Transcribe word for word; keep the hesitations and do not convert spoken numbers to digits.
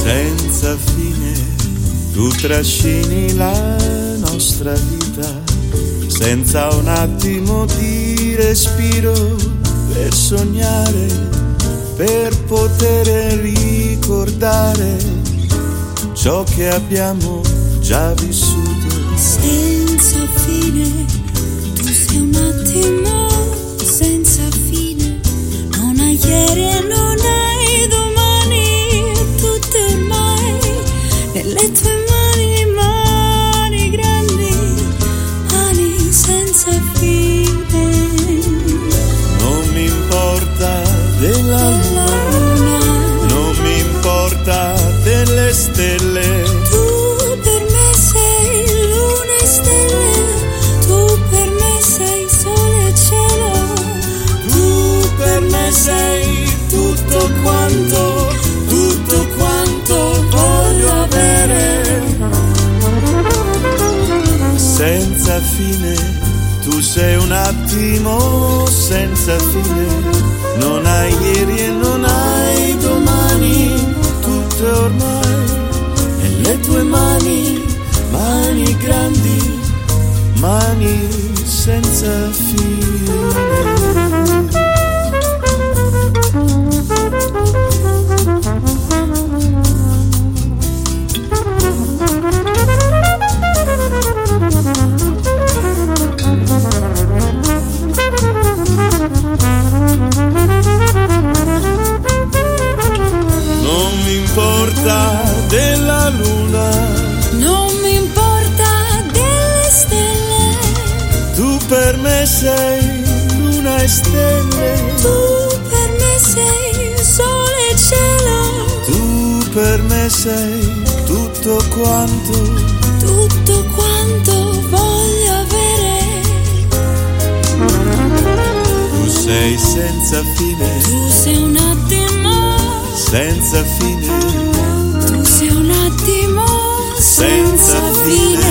senza fine, tu trascini la nostra vita, senza un attimo di respiro, per sognare, per poter ricordare ciò che abbiamo già vissuto. Senza fine, tu sei un attimo senza fine, non hai ieri e non hai domani, tutte ormai nelle tue mani, mani grandi, mani senza fine. Non mi importa della luna, non mi importa delle stelle, tu per me sei luna e stelle, tu per me sei sole e cielo, tu per me sei tutto quanto, tutto quanto voglio avere. Senza fine, tu sei un attimo senza fine, non hai ieri e non hai domani, tutte ormai nelle tue mani, mani grandi, mani senza fine. Non mi importa della luna, non mi importa delle stelle, tu per me sei luna e stelle, tu per me sei sole e cielo, tu per me sei tutto quanto, tutto quanto voglio avere. tu sei senza fine, Tu sei un attimo senza fine, tu sei un attimo senza fine.